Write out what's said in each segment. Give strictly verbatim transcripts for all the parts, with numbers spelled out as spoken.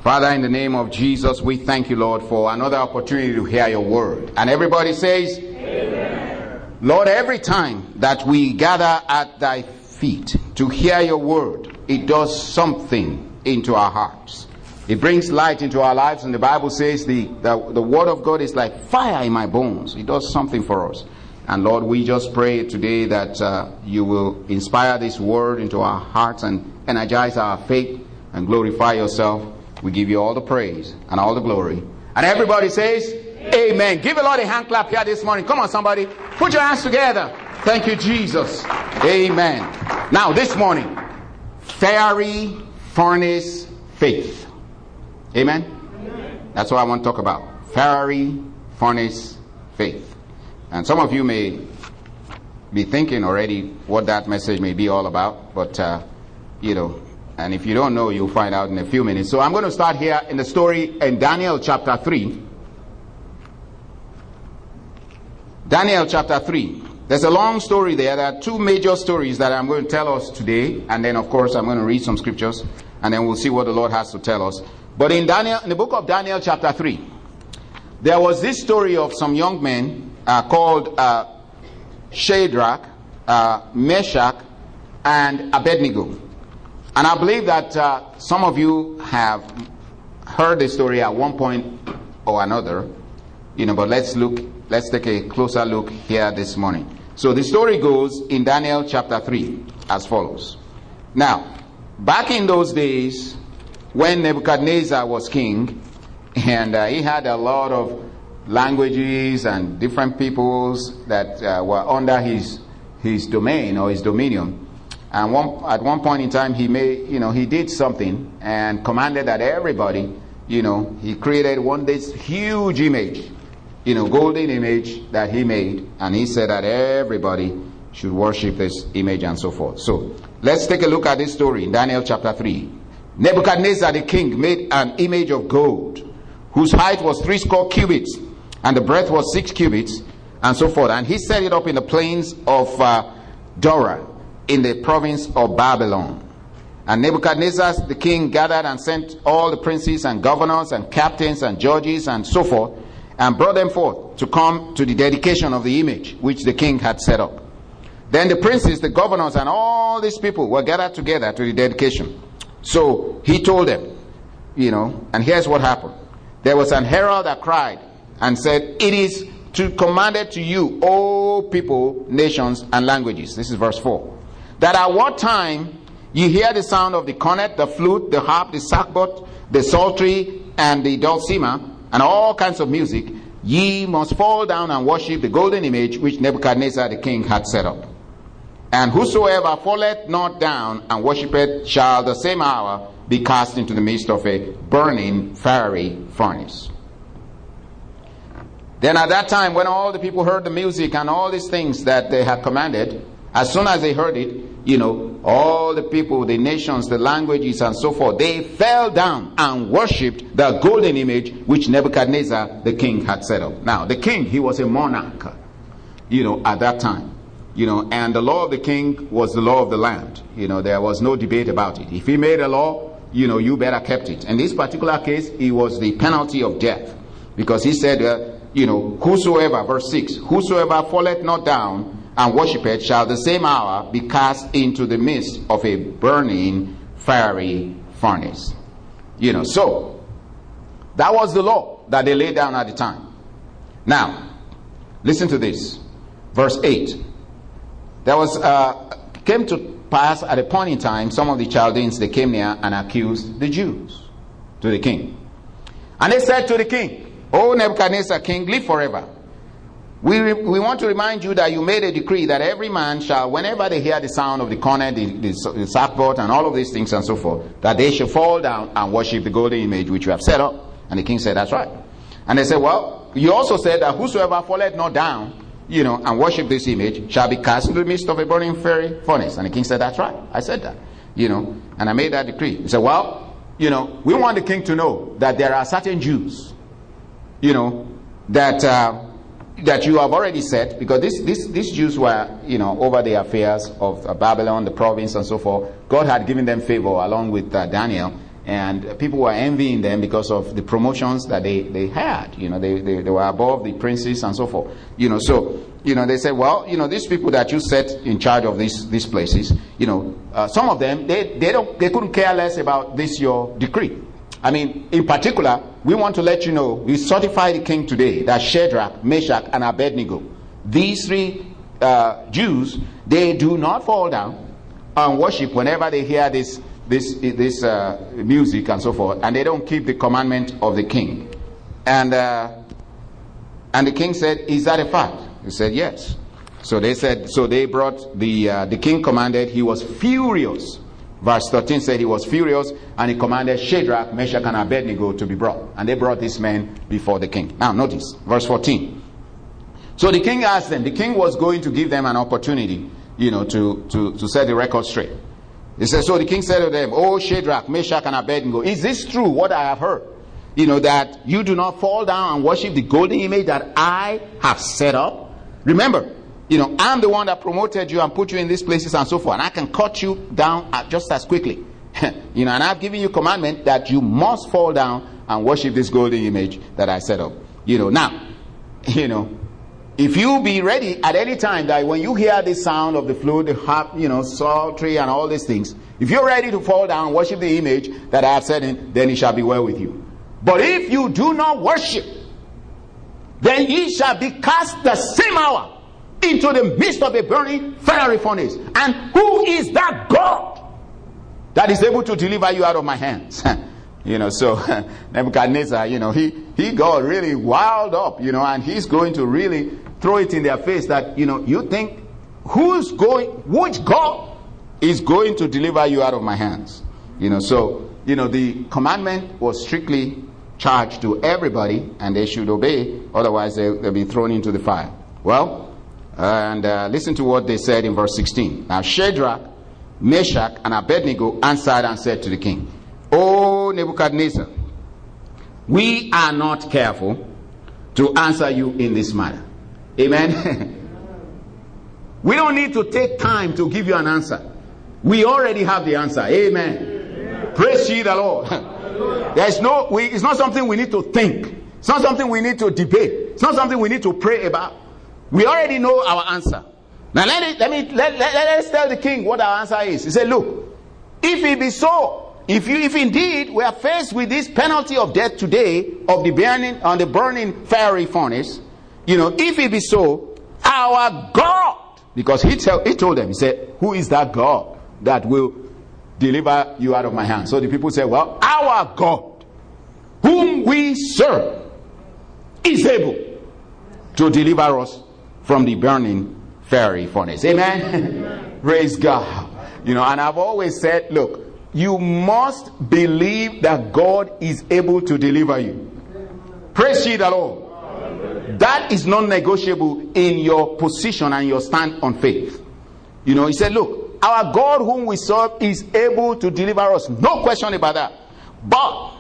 Father, in the name of Jesus, we thank you, Lord, for another opportunity to hear your word. And everybody says, Amen. Lord, every time that we gather at thy feet to hear your word, it does something into our hearts. It brings light into our lives, and the Bible says the, the, the word of God is like fire in my bones. It does something for us. And Lord, we just pray today that uh, you will inspire this word into our hearts and energize our faith and glorify yourself. We give you all the praise and all the glory. And everybody says, Amen. Amen. Give the Lord a hand clap here this morning. Come on, somebody. Put your hands together. Thank you, Jesus. Amen. Now, this morning, fiery furnace faith. Amen? Amen. That's what I want to talk about. Fiery furnace faith. And some of you may be thinking already what that message may be all about. But, uh, you know, and if you don't know, you'll find out in a few minutes. So I'm going to start here in the story in Daniel chapter three. Daniel chapter three. There's a long story there. There are two major stories that I'm going to tell us today. And then, of course, I'm going to read some scriptures. And then we'll see what the Lord has to tell us. But in Daniel, in the book of Daniel chapter three, there was this story of some young men uh, called uh, Shadrach, uh, Meshach, and Abednego. And I believe that uh, some of you have heard the story at one point or another, you know, but let's look, let's take a closer look here this morning. So the story goes in Daniel chapter three as follows. Now, back in those days, when Nebuchadnezzar was king, and uh, he had a lot of languages and different peoples that uh, were under his his domain or his dominion. And one, at one point in time, he made, you know, he did something and commanded that everybody, you know, he created one this huge image, you know, golden image that he made, and he said that everybody should worship this image and so forth. So let's take a look at this story in Daniel chapter three. Nebuchadnezzar the king made an image of gold, whose height was three score cubits, and the breadth was six cubits, and so forth. And he set it up in the plains of uh, Dura, in the province of Babylon. And Nebuchadnezzar the king gathered and sent all the princes and governors and captains and judges and so forth, and brought them forth to come to the dedication of the image which the king had set up. Then the princes, the governors, and all these people were gathered together to the dedication. So he told them, you know, and here's what happened. There was an herald that cried and said, "It is to commanded to you, O people, nations, and languages." This is verse four. "That at what time ye hear the sound of the cornet, the flute, the harp, the sackbut, the psaltery, and the dulcimer, and all kinds of music, ye must fall down and worship the golden image which Nebuchadnezzar the king had set up. And whosoever falleth not down and worshipeth shall the same hour be cast into the midst of a burning fiery furnace." Then at that time, when all the people heard the music and all these things that they had commanded, as soon as they heard it, you know, all the people, the nations, the languages, and so forth, they fell down and worshipped the golden image which Nebuchadnezzar the king had set up. Now, the king, he was a monarch, you know, at that time. You know, and the law of the king was the law of the land. You know, there was no debate about it. If he made a law, you know, you better kept it. In this particular case, it was the penalty of death. Because he said, uh, you know, whosoever, verse six, "Whosoever falleth not down and worshipeth shall the same hour be cast into the midst of a burning fiery furnace." You know, so that was the law that they laid down at the time. Now, listen to this. Verse eight. There was, uh, came to pass at a point in time, some of the Chaldeans, they came near and accused the Jews to the king. And they said to the king, "O Nebuchadnezzar, king, live forever. We, re- we want to remind you that you made a decree that every man shall, whenever they hear the sound of the cornet, the, the, the sackbut, and all of these things and so forth, that they shall fall down and worship the golden image which you have set up." And the king said, "That's right." And they said, "Well, you also said that whosoever falleth not down, you know, and worship this image shall be cast into the midst of a burning fiery furnace." And the king said, "That's right. I said that." You know, and I made that decree. He said, "Well, you know, we want the king to know that there are certain Jews, you know, that uh, that you have already set, because this, this, these Jews were, you know, over the affairs of uh, Babylon, the province, and so forth. God had given them favor along with uh, Daniel, And people were envying them because of the promotions that they, they had. You know, they, they, they were above the princes and so forth. You know, so, you know, they said, well, you know, these people that you set in charge of these, these places, you know, uh, some of them, they, they don't, they couldn't care less about this, your decree. I mean, in particular, we want to let you know, we certify the king today that Shadrach, Meshach, and Abednego, these three uh, Jews, they do not fall down and worship whenever they hear this this this uh, music and so forth, and they don't keep the commandment of the king. And uh, and the king said, "Is that a fact?" He said, "Yes." So they said, so they brought the uh, the king commanded. He was furious. Verse thirteen said he was furious, and he commanded Shadrach, Meshach, and Abednego to be brought, and they brought these men before the king. Now notice verse fourteen. So the king asked them. The king was going to give them an opportunity, you know, to to to set the record straight. He said, so the king said to them, "Oh, Shadrach, Meshach, and Abednego, is this true, what I have heard? You know, that you do not fall down and worship the golden image that I have set up? Remember, you know, I'm the one that promoted you and put you in these places and so forth, and I can cut you down just as quickly. You know, and I've given you commandment that you must fall down and worship this golden image that I set up." You know, now, you know, if you be ready at any time that when you hear the sound of the flute, the harp, you know, psaltery and all these things, if you're ready to fall down and worship the image that I have set in, then it shall be well with you. But if you do not worship, then ye shall be cast the same hour into the midst of a burning fiery furnace. And who is that God that is able to deliver you out of my hands? You know, so Nebuchadnezzar, you know, he, he got really wild up, you know, and he's going to really throw it in their face that, you know, you think who's going, which God is going to deliver you out of my hands? You know, so, you know, the commandment was strictly charged to everybody, and they should obey, otherwise they, they'll be thrown into the fire. Well, and uh, listen to what they said in verse sixteen. Now Shadrach, Meshach, and Abednego answered and said to the king, "O Nebuchadnezzar, we are not careful to answer you in this matter." Amen. We don't need to take time to give you an answer. We already have the answer. Amen. Amen. Praise ye the Lord. There's no, we, it's not something we need to think. It's not something we need to debate. It's not something we need to pray about. We already know our answer. Now let, it, let me let, let, let us tell the king what our answer is. He said, "Look, if it be so, If you, if indeed we are faced with this penalty of death today, of the burning on the burning fiery furnace, you know, if it be so, our God," because he tell, he told them, he said, "Who is that God that will deliver you out of my hand?" So the people said, "Well, our God, whom we serve, is able to deliver us from the burning fiery furnace." Amen. Amen. Praise God. You know, and I've always said, look, you must believe that God is able to deliver you. Praise ye the Lord. That is non-negotiable in your position and your stand on faith. You know, he said, look, our God whom we serve is able to deliver us. No question about that. But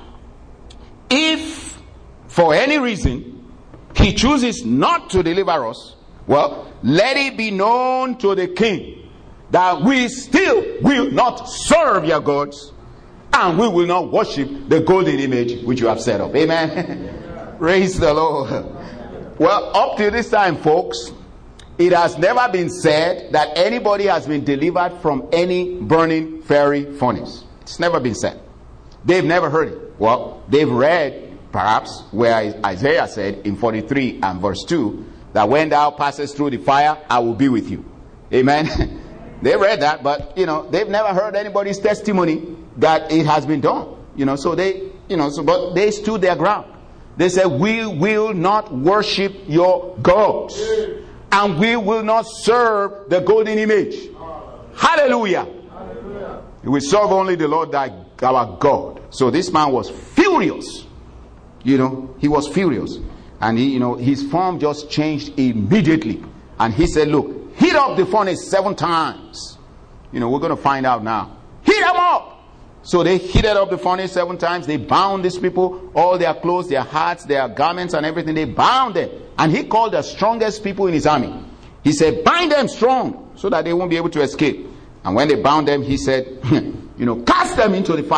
if for any reason he chooses not to deliver us, well, let it be known to the king that we still will not serve your gods, and we will not worship the golden image which you have set up. Amen. Praise the Lord. Well, up to this time, folks, it has never been said that anybody has been delivered from any burning fiery furnace. It's never been said. They've never heard it. Well, they've read, perhaps, where Isaiah said in forty-three and verse two, that when thou passest through the fire, I will be with you. Amen. They read that, but, you know, they've never heard anybody's testimony that it has been done. You know, so they, you know, so, but they stood their ground. They said, "We will not worship your gods, and we will not serve the golden image." Hallelujah. Hallelujah. We serve only the Lord thy, our God. So this man was furious. You know, he was furious. And he, you know, his form just changed immediately. And he said, "Look, heat up the furnace seven times." You know, we're going to find out now. Heat them up. So they heated up the furnace seven times. They bound these people, all their clothes, their hats, their garments and everything. They bound them. And he called the strongest people in his army. He said, "Bind them strong so that they won't be able to escape." And when they bound them, he said, you know, "Cast them into the fire."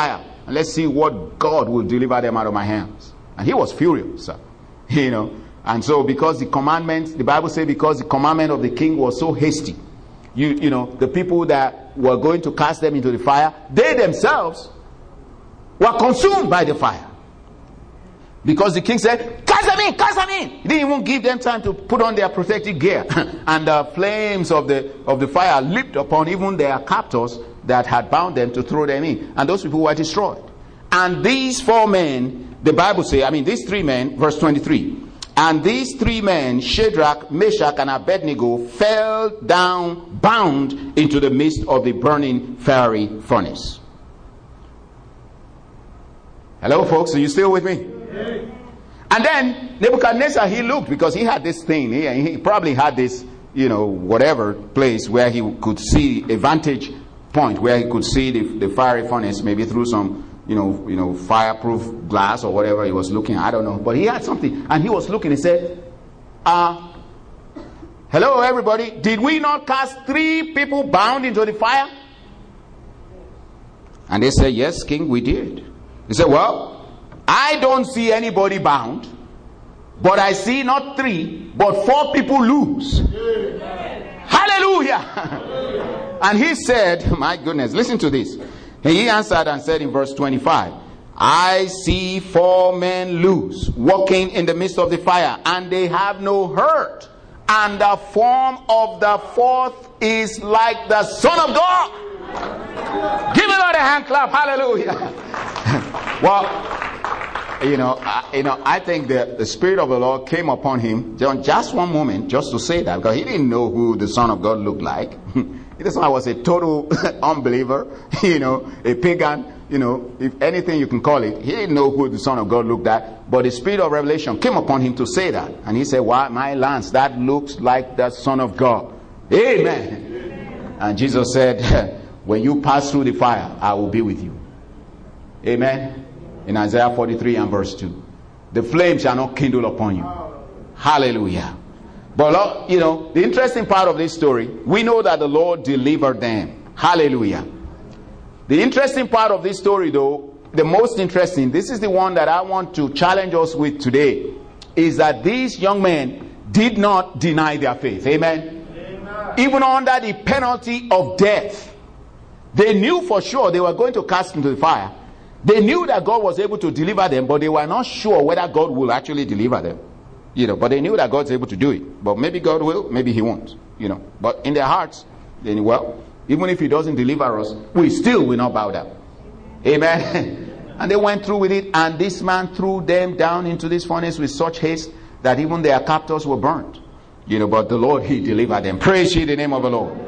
and let's see what God will deliver them out of my hands. And he was furious, you know. And so because the commandment, the Bible says, because the commandment of the king was so hasty, you you know, the people that were going to cast them into the fire, they themselves were consumed by the fire. Because the king said, cast them in, cast them in. He didn't even give them time to put on their protective gear. And the flames of the of the fire leaped upon even their captors that had bound them to throw them in. And those people were destroyed. And these four men, the Bible says, I mean these three men, verse twenty-three. And these three men, Shadrach, Meshach, and Abednego, fell down bound into the midst of the burning fiery furnace. Hello, folks. Are you still with me? Yeah. And then Nebuchadnezzar, he looked, because he had this thing. He, he probably had this, you know, whatever place where he could see a vantage point, where he could see the, the fiery furnace, maybe through some, you know, you know, fireproof glass or whatever he was looking at. I don't know. But he had something. And he was looking. He said, uh, hello, everybody. Did we not cast three people bound into the fire? And they said, yes, King, we did. He said, well, I don't see anybody bound, but I see not three, but four people loose. Amen. Hallelujah. And he said, my goodness, listen to this. And he answered and said in verse twenty-five, I see four men loose, walking in the midst of the fire, and they have no hurt. And the form of the fourth is like the Son of God. Give it a hand clap. Hallelujah. Well, you know, I, you know, I think that the Spirit of the Lord came upon him just one moment, just to say that, because he didn't know who the Son of God looked like. This one was a total unbeliever, you know, a pagan, you know, if anything you can call it. He didn't know who the Son of God looked like, but the Spirit of revelation came upon him to say that. And he said, why, my lance, that looks like the Son of God. Amen. Amen. And Jesus said, when you pass through the fire, I will be with you. Amen. In Isaiah forty-three and verse two. The flame shall not kindle upon you. Hallelujah. But, you know, the interesting part of this story, we know that the Lord delivered them. Hallelujah. The interesting part of this story, though, the most interesting, this is the one that I want to challenge us with today, is that these young men did not deny their faith. Amen. Amen. Even under the penalty of death, they knew for sure they were going to cast into the fire. They knew that God was able to deliver them, but they were not sure whether God will actually deliver them. You know, but they knew that God's able to do it. But maybe God will, maybe he won't. You know, but in their hearts, they knew, well, even if he doesn't deliver us, we still will not bow down. Amen. And they went through with it, and this man threw them down into this furnace with such haste that even their captors were burnt. You know, but the Lord, he delivered them. Praise ye the name of the Lord.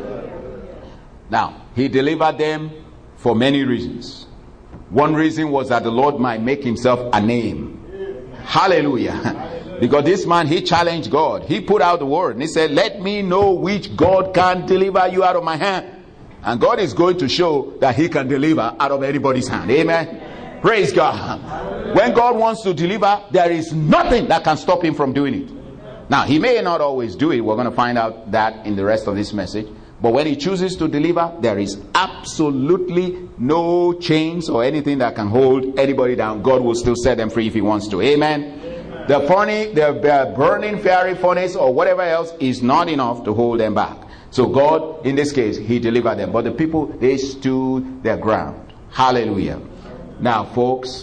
Now, he delivered them for many reasons. One reason was that the Lord might make himself a name. Hallelujah. Because this man, he challenged God. He put out the word and he said, let me know which God can deliver you out of my hand. And God is going to show that he can deliver out of anybody's hand. Amen. Amen. Praise God. When God wants to deliver, there is nothing that can stop him from doing it. Now, he may not always do it. We're going to find out that in the rest of this message. But when he chooses to deliver, there is absolutely no chains or anything that can hold anybody down. God will still set them free if he wants to. Amen. The, furnace, the burning fiery furnace or whatever else is not enough to hold them back. So God, in this case, he delivered them. But the people, they stood their ground. Hallelujah. Now, folks,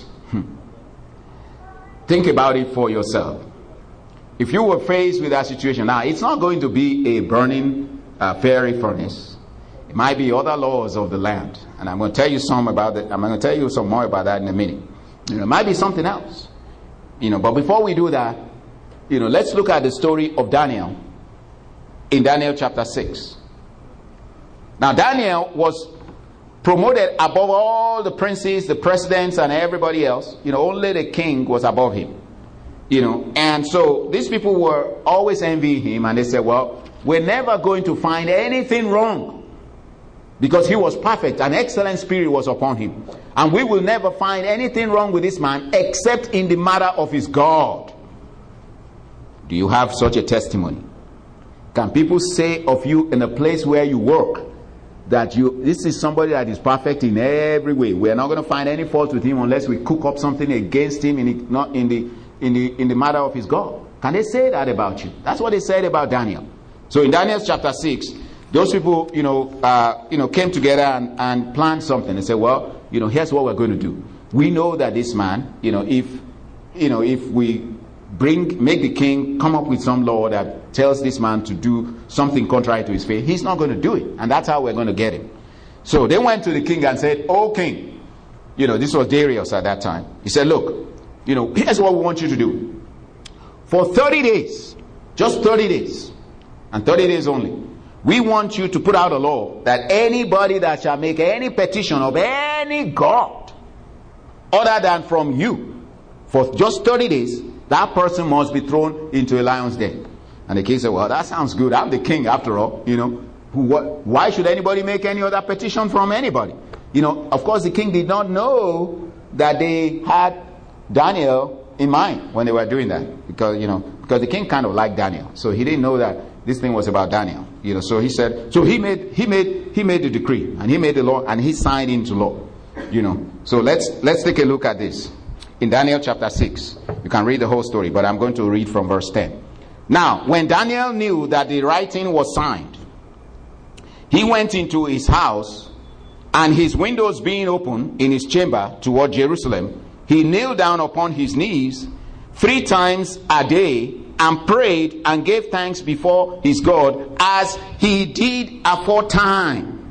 think about it for yourself. If you were faced with that situation, now it's not going to be a burning uh, fiery furnace. It might be other laws of the land. And I'm going to tell you some about that. I'm going to tell you some more about that in a minute. You know, it might be something else. You know, but before we do that, you know, let's look at the story of Daniel in Daniel chapter six. Now, Daniel was promoted above all the princes, the presidents, and everybody else. You know, only the king was above him. You know, and so these people were always envying him, and they said, well, we're never going to find anything wrong because he was perfect. An excellent spirit was upon him. And we will never find anything wrong with this man except in the matter of his God. Do you have such a testimony? Can people say of you in a place where you work that you, this is somebody that is perfect in every way. We are not going to find any fault with him unless we cook up something against him in the, not in the in the in the matter of his God. Can they say that about you? That's what they said about Daniel. So in Daniel chapter six, those people, you know, uh, you know, came together and, and planned something. They said, well, you know, here's what we're going to do. We know that this man, you know, if you know, if we bring make the king come up with some law that tells this man to do something contrary to his faith, he's not going to do it, and that's how we're going to get him. So they went to the king and said, "Oh king," you know, this was Darius at that time. He said, "Look, you know, here's what we want you to do. For thirty days, just thirty days, and thirty days only, we want you to put out a law that anybody that shall make any petition of any god other than from you for just thirty days, that person must be thrown into a lion's den." And the king said, "Well, that sounds good. I'm the king after all. You know, who, what, why should anybody make any other petition from anybody?" You know, of course, the king did not know that they had Daniel in mind when they were doing that, because you know, because the king kind of liked Daniel, so he didn't know that this thing was about Daniel. You know, so he said, so he made he made he made the decree, and he made the law, and he signed into law. You know, so let's let's take a look at this. In Daniel chapter six, you can read the whole story, but I'm going to read from verse ten. Now, when Daniel knew that the writing was signed, he went into his house, and his windows being open in his chamber toward Jerusalem, he kneeled down upon his knees three times a day and prayed and gave thanks before his God as he did aforetime.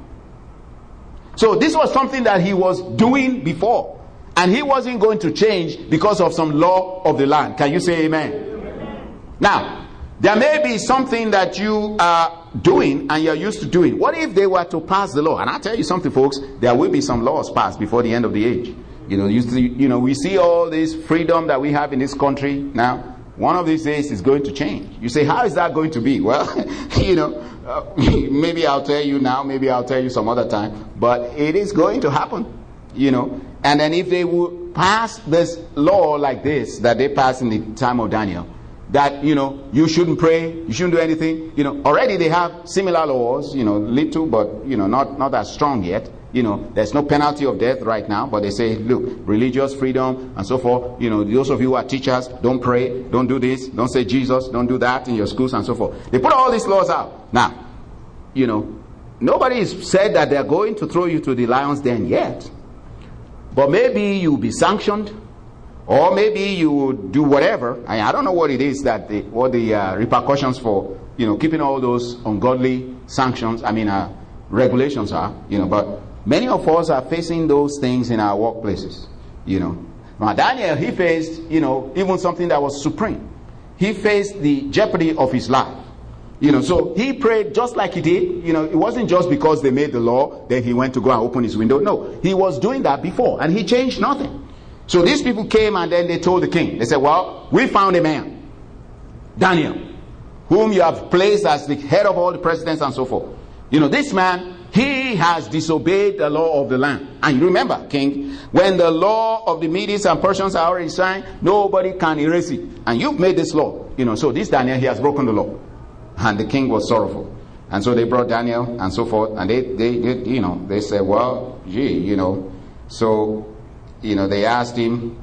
So this was something that he was doing before, and he wasn't going to change because of some law of the land. Can you say amen? Amen. Now, there may be something that you are doing and you're used to doing. What if they were to pass the law? And I'll tell you something, folks, there will be some laws passed before the end of the age. You know, you see, you know, we see all this freedom that we have in this country now. One of these days is going to change. You say, how is that going to be? Well, you know, uh, maybe I'll tell you now, maybe I'll tell you some other time, but it is going to happen, you know. And then if they would pass this law like this that they passed in the time of Daniel, that, you know, you shouldn't pray, you shouldn't do anything, you know, already they have similar laws, you know, little, but, you know, not, not as strong yet. You know, there's no penalty of death right now, but they say, look, religious freedom and so forth. You know, those of you who are teachers, don't pray, don't do this, don't say Jesus, don't do that in your schools and so forth. They put all these laws out. Now, you know, nobody has said that they're going to throw you to the lion's den yet. But maybe you'll be sanctioned, or maybe you would do whatever. I, I don't know what it is that the, what the uh, repercussions for, you know, keeping all those ungodly sanctions, I mean, uh, regulations are, you know, but many of us are facing those things in our workplaces, you know. Now, Daniel, he faced, you know, even something that was supreme. He faced the jeopardy of his life. You know, so he prayed just like he did. You know, it wasn't just because they made the law, then he went to go and open his window. No, he was doing that before, and he changed nothing. So these people came and then they told the king. They said, well, we found a man, Daniel, whom you have placed as the head of all the presidents and so forth. You know, this man, he has disobeyed the law of the land. And you remember, king, when the law of the Medes and Persians are already signed, nobody can erase it. And you've made this law. You know, so this Daniel, he has broken the law. And the king was sorrowful. And so they brought Daniel and so forth. And they, they, they you know, they said, well, gee, you know. So, you know, they asked him.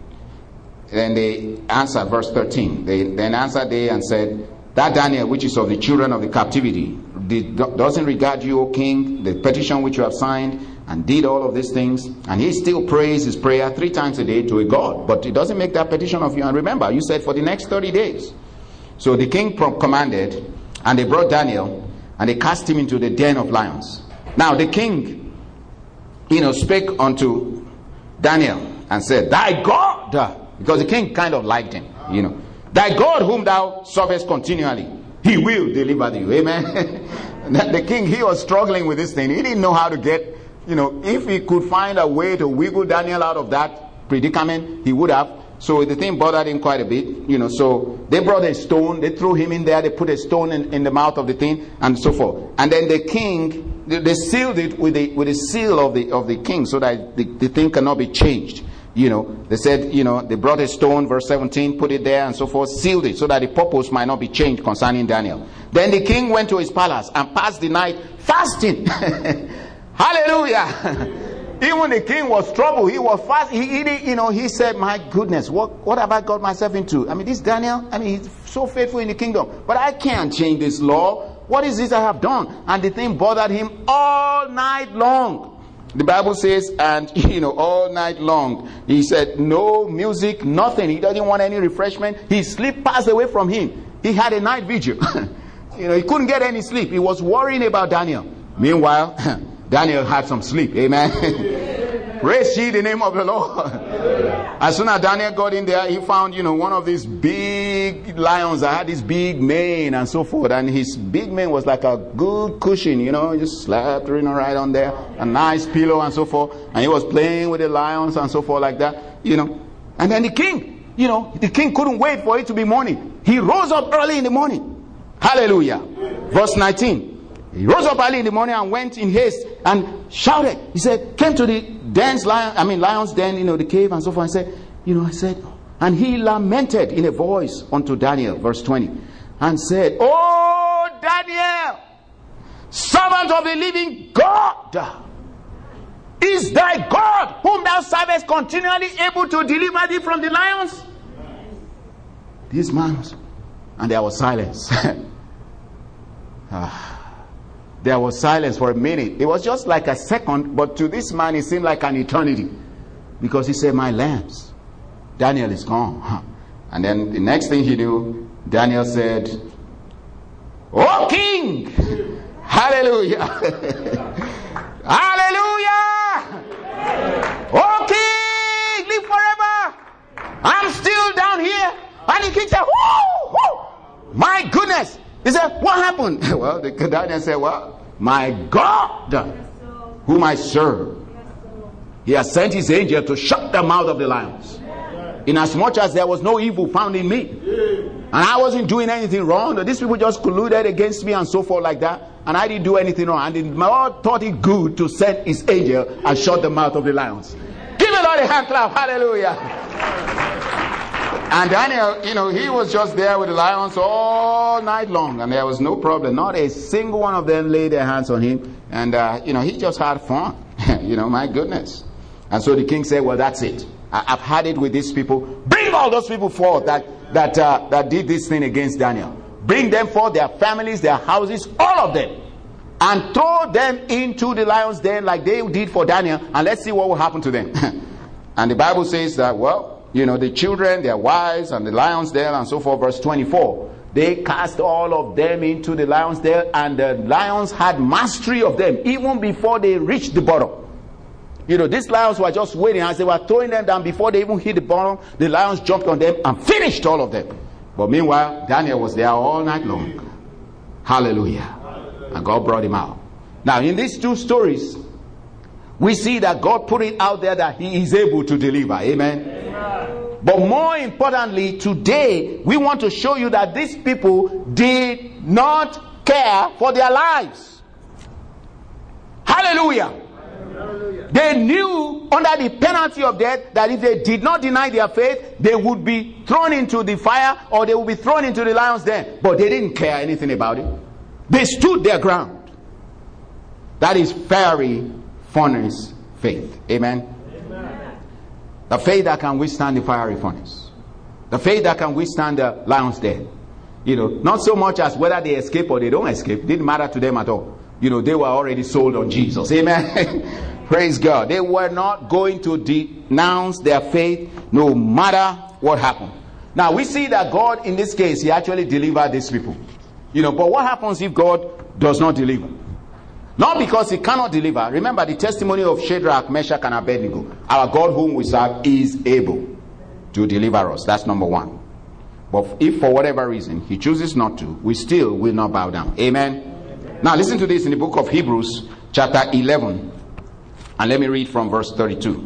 Then they answered, verse thirteen. They then answered they and said, that Daniel, which is of the children of the captivity, did, doesn't regard you, O king, the petition which you have signed, and did all of these things. And he still prays his prayer three times a day to a God. But it doesn't make that petition of you. And remember, you said for the next thirty days. So the king commanded, and they brought Daniel, and they cast him into the den of lions. Now the king, you know, spake unto Daniel and said, thy God, because the king kind of liked him, you know, thy God whom thou servest continually, he will deliver thee. Amen. The king, he was struggling with this thing. He didn't know how to get, you know, if he could find a way to wiggle Daniel out of that predicament, he would have. So the thing bothered him quite a bit, you know. So they brought a stone, they threw him in there, they put a stone in, in the mouth of the thing, and so forth. And then the king, they, they sealed it with the with the seal of the of the king, so that the, the thing cannot be changed. You know, they said, you know, they brought a stone, verse seventeen, put it there and so forth, sealed it so that the purpose might not be changed concerning Daniel. Then the king went to his palace and passed the night fasting. Hallelujah. Even the king was troubled. He was fast. He, he, you know, he said, my goodness, what, what have I got myself into? I mean, this Daniel, I mean, he's so faithful in the kingdom, but I can't change this law. What is this I have done? And the thing bothered him all night long. The Bible says, and, you know, all night long, he said, no music, nothing. He doesn't want any refreshment. His sleep passed away from him. He had a night vigil. You know, he couldn't get any sleep. He was worrying about Daniel. Meanwhile, Daniel had some sleep. Amen. Praise ye the name of the Lord. As soon as Daniel got in there, he found, you know, one of these big lions that had this big mane and so forth. And his big mane was like a good cushion, you know, just slapped, you know, right on there. A nice pillow and so forth. And he was playing with the lions and so forth like that, you know. And then the king, you know, the king couldn't wait for it to be morning. He rose up early in the morning. Hallelujah. Verse nineteen. He rose up early in the morning and went in haste and shouted. He said, came to the den's lion, I mean lion's den, you know, the cave and so forth. And said, you know, I said, and he lamented in a voice unto Daniel, verse twenty, and said, oh Daniel, servant of the living God, is thy God, whom thou servest, continually able to deliver thee from the lions? This man was, and there was silence. ah. There was silence for a minute. It was just like a second, but to this man it seemed like an eternity. Because he said, my lambs, Daniel is gone. And then the next thing he knew, Daniel said, O king! Hallelujah! Hallelujah! O king! Live forever! I'm still down here. And the king said, whoo! Whoo! My goodness! He said, what happened? Well, the Daniel said, well, my God, whom I serve, he has sent his angel to shut the mouth of the lions. Inasmuch as there was no evil found in me. And I wasn't doing anything wrong. These people just colluded against me and so forth like that. And I didn't do anything wrong. And the Lord thought it good to send his angel and shut the mouth of the lions. Give the Lord a hand clap. Hallelujah. And Daniel, you know, he was just there with the lions all night long. And there was no problem. Not a single one of them laid their hands on him. And, uh, you know, he just had fun. You know, my goodness. And so the king said, well, that's it. I- I've had it with these people. Bring all those people forth that, that, uh, that did this thing against Daniel. Bring them forth, their families, their houses, all of them. And throw them into the lion's den like they did for Daniel. And let's see what will happen to them. And the Bible says that, well, you know, the children, their wives, and the lion's den, and so forth, verse twenty-four. They cast all of them into the lion's den, and the lions had mastery of them, even before they reached the bottom. You know, these lions were just waiting. As they were throwing them down, before they even hit the bottom, the lions jumped on them and finished all of them. But meanwhile, Daniel was there all night long. Hallelujah. And God brought him out. Now, in these two stories, we see that God put it out there that he is able to deliver. Amen. Amen. But more importantly, today, we want to show you that these people did not care for their lives. Hallelujah. Hallelujah. They knew under the penalty of death that if they did not deny their faith, they would be thrown into the fire or they would be thrown into the lion's den. But they didn't care anything about it. They stood their ground. That is fiery furnace faith. Amen. Amen. The faith that can withstand the fiery furnace. The faith that can withstand the lion's den. You know, not so much as whether they escape or they don't escape. It didn't matter to them at all. You know, they were already sold on Jesus. Amen. Praise God. They were not going to denounce their faith no matter what happened. Now we see that God in this case, he actually delivered these people. You know, but what happens if God does not deliver? Not because he cannot deliver. Remember the testimony of Shadrach, Meshach, and Abednego. Our God whom we serve is able to deliver us. That's number one. But if for whatever reason he chooses not to, we still will not bow down. Amen. Amen. Now listen to this in the book of Hebrews chapter eleven. And let me read from verse thirty-two.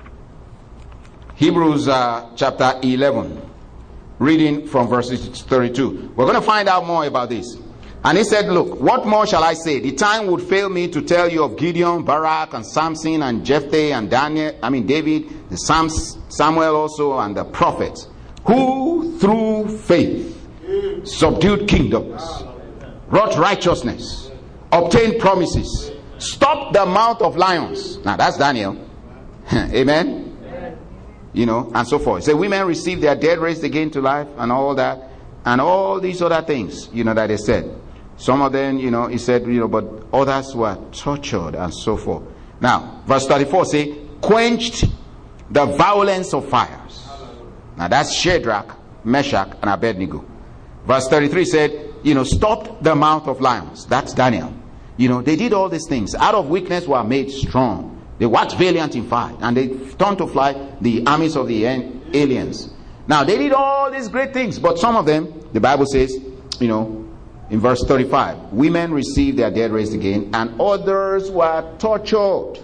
Hebrews uh, chapter eleven. Reading from verse thirty-two. We're going to find out more about this. And he said, look, what more shall I say? The time would fail me to tell you of Gideon, Barak, and Samson, and Jephthah, and Daniel, I mean David, the Psalms, Samuel also, and the prophets, who through faith subdued kingdoms, wrought righteousness, obtained promises, stop the mouth of lions. Now that's Daniel. Amen. Amen. You know, and so forth. So women received their dead raised again to life and all that. And all these other things, you know, that they said. Some of them, you know, he said, you know, but others were tortured and so forth. Now, verse thirty-four say, quenched the violence of fires. Now that's Shadrach, Meshach, and Abednego. Verse thirty-three said, you know, stopped the mouth of lions. That's Daniel. You know, they did all these things. Out of weakness were made strong. They waxed valiant in fight. And they turned to flight the armies of the aliens. Now, they did all these great things. But some of them, the Bible says, you know, in verse thirty-five, women received their dead raised again, and others were tortured,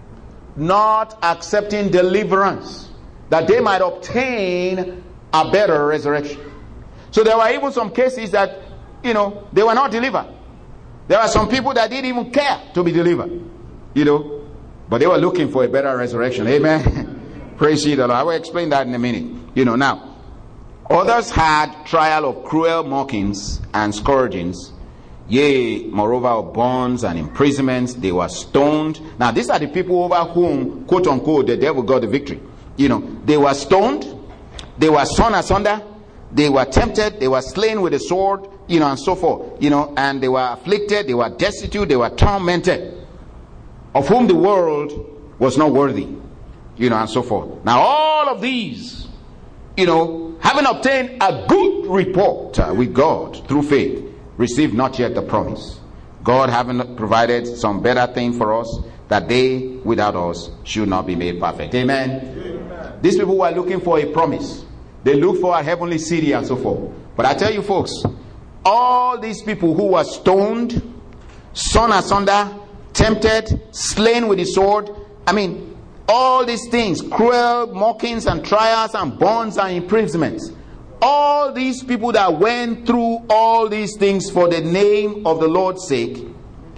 not accepting deliverance, that they might obtain a better resurrection. So there were even some cases that, you know, they were not delivered. There were some people that didn't even care to be delivered, you know, but they were looking for a better resurrection. Amen. Praise ye the Lord. I will explain that in a minute. You know, now, others had trial of cruel mockings and scourgings, yea, moreover of bonds and imprisonments. They were stoned. Now, these are the people over whom, quote unquote, the devil got the victory. You know, they were stoned, they were sawn asunder, they were tempted, they were slain with a sword, you know, and so forth. You know, and they were afflicted, they were destitute, they were tormented, of whom the world was not worthy, you know, and so forth. Now, all of these, you know, having obtained a good report uh, with God through faith, received not yet the promise. God having provided some better thing for us, that they without us should not be made perfect. Amen. Amen. These people were looking for a promise. They looked for a heavenly city and so forth. But I tell you folks, all these people who were stoned, sawn asunder, tempted, slain with the sword, I mean, all these things, cruel mockings and trials and bonds and imprisonments, all these people that went through all these things for the name of the Lord's sake,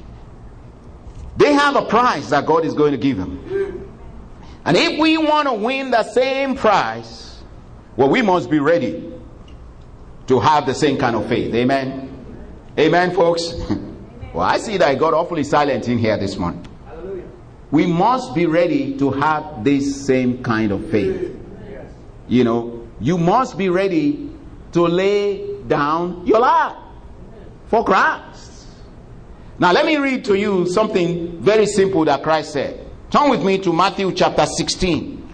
they have a prize that God is going to give them. And if we want to win the same prize, well, we must be ready to have the same kind of faith. Amen. Amen, folks. Well, I see that I got awfully silent in here this morning. We must be ready to have this same kind of faith. You know, you must be ready to lay down your life for Christ. Now, let me read to you something very simple that Christ said. Turn with me to Matthew chapter sixteen.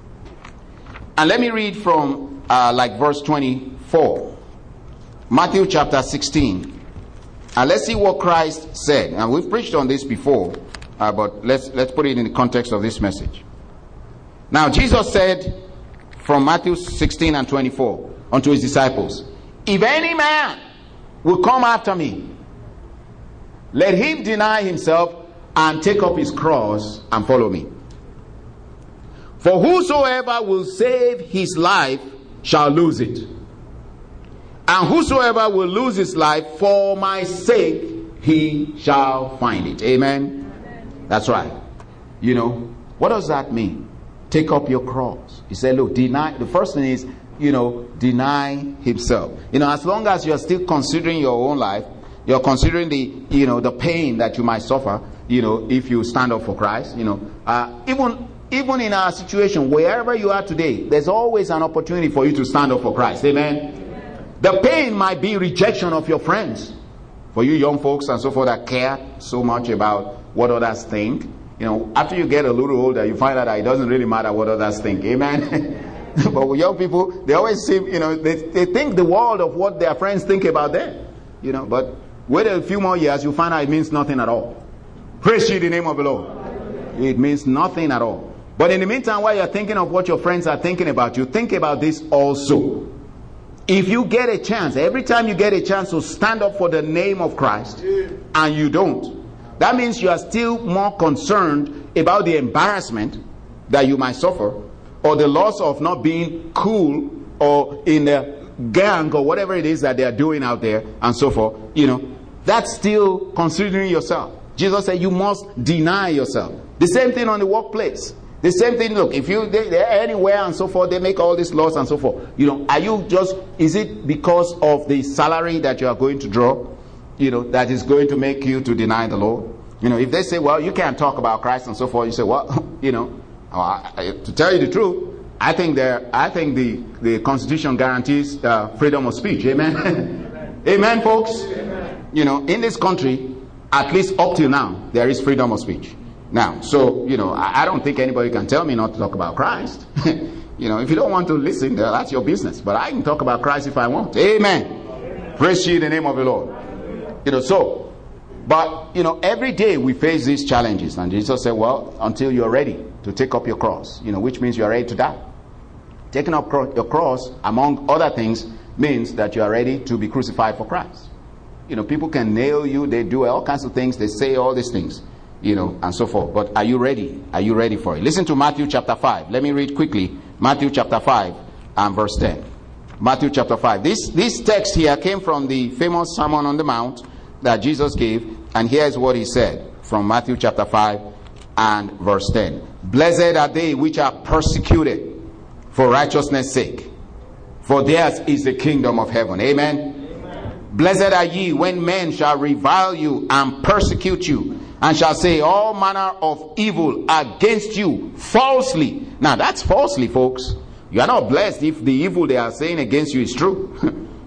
And let me read from uh, like verse twenty-four. Matthew chapter sixteen. And let's see what Christ said. And we've preached on this before. Uh, but let's let's put it in the context of this message. Now, Jesus said from Matthew sixteen and twenty-four unto his disciples, if any man will come after me, let him deny himself and take up his cross and follow me. For whosoever will save his life shall lose it. And whosoever will lose his life for my sake, he shall find it. Amen. That's right. You know, what does that mean? Take up your cross. He said, look, deny. The first thing is, you know, deny himself. You know, as long as you're still considering your own life, you're considering the, you know, the pain that you might suffer, you know, if you stand up for Christ, you know, uh, even, even in our situation, wherever you are today, there's always an opportunity for you to stand up for Christ. Amen. Amen. The pain might be rejection of your friends. For you young folks and so forth that care so much about what others think, you know, after you get a little older, you find out that it doesn't really matter what others think. Amen. But with young people, they always seem, you know, they, they think the world of what their friends think about them. You know, but wait a few more years, you find out it means nothing at all. Praise ye the name of the Lord. It means nothing at all. But in the meantime, while you're thinking of what your friends are thinking about you, think about this also. If you get a chance, every time you get a chance to stand up for the name of Christ, and you don't, that means you are still more concerned about the embarrassment that you might suffer, or the loss of not being cool, or in a gang, or whatever it is that they are doing out there, and so forth. You know, that's still considering yourself. Jesus said you must deny yourself. The same thing on the workplace. The same thing, look, if you, they, they're anywhere and so forth, they make all these laws and so forth. You know, are you just, is it because of the salary that you are going to draw, you know, that is going to make you to deny the Lord? You know, if they say, well, you can't talk about Christ and so forth, you say, well, you know, uh, to tell you the truth, I think there, I think the, the Constitution guarantees uh, freedom of speech. Amen? Amen, Amen folks? Amen. You know, in this country, at least up till now, there is freedom of speech. Now, so, you know, I, I don't think anybody can tell me not to talk about Christ. You know, if you don't want to listen, that's your business. But I can talk about Christ if I want. Amen. Amen. Praise ye the name of the Lord. Amen. You know, so, but, you know, every day we face these challenges. And Jesus said, well, until you're ready to take up your cross, you know, which means you're ready to die. Taking up cro- your cross, among other things, means that you are ready to be crucified for Christ. You know, people can nail you, they do all kinds of things, they say all these things, you know, and so forth. But are you ready? Are you ready for it? Listen to Matthew chapter five. Let me read quickly. Matthew chapter five and verse ten. Matthew chapter five. This, this text here came from the famous Sermon on the Mount that Jesus gave. And here's what he said from Matthew chapter five and verse ten. Blessed are they which are persecuted for righteousness' sake, for theirs is the kingdom of heaven. Amen? Amen. Blessed are ye when men shall revile you and persecute you, and shall say all manner of evil against you falsely. Now that's falsely, folks. You are not blessed if the evil they are saying against you is true.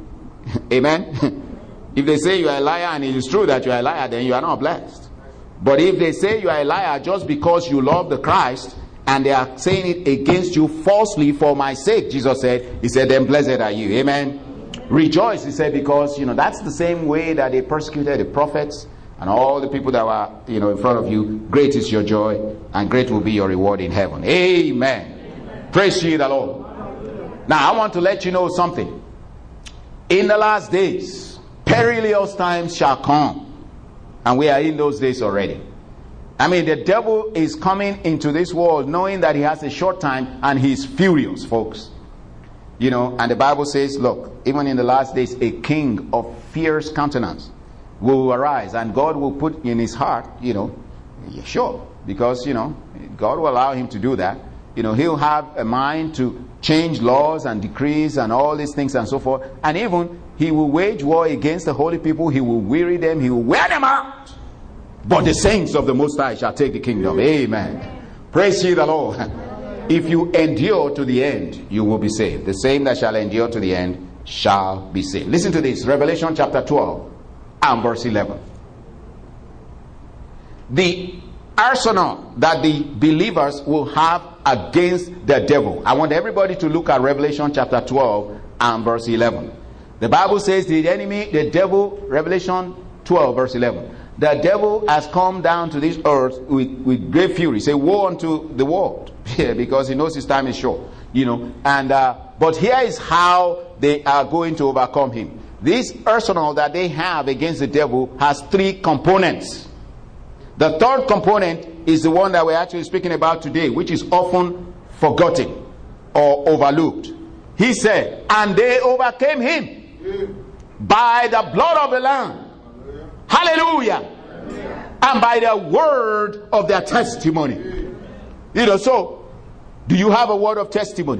Amen. If they say you are a liar and it is true that you are a liar, then you are not blessed. But if they say you are a liar just because you love the Christ, and they are saying it against you falsely for my sake, Jesus said, he said, then blessed are you. Amen. Amen. Rejoice, he said, because, you know, that's the same way that they persecuted the prophets and all the people that were, you know, in front of you. Great is your joy, and great will be your reward in heaven. Amen. Amen. Praise ye the Lord. Amen. Now, I want to let you know something. In the last days, perilous times shall come, and we are in those days already. I mean, the devil is coming into this world knowing that he has a short time, and he's furious, folks. You know, and the Bible says, look, even in the last days, a king of fierce countenance will arise, and God will put in his heart, you know, yeah, sure, because, you know, God will allow him to do that. You know, he'll have a mind to change laws and decrees and all these things and so forth. And even he will wage war against the holy people. He will weary them. He will wear them out. But the saints of the Most High shall take the kingdom. Amen. Praise ye the Lord. If you endure to the end, you will be saved. The same that shall endure to the end shall be saved. Listen to this. Revelation chapter twelve and verse eleven. The arsenal that the believers will have against the devil. I want everybody to look at Revelation chapter twelve and verse eleven. The Bible says the enemy, the devil, Revelation twelve verse eleven. The devil has come down to this earth with, with great fury. Say, woe unto the world. Yeah, because he knows his time is short. You know, and uh, but here is how they are going to overcome him. This arsenal that they have against the devil has three components. The third component is the one that we're actually speaking about today, which is often forgotten or overlooked. He said, and they overcame him by the blood of the Lamb. Hallelujah. Hallelujah. And by the word of their testimony. You know, so do you have a word of testimony?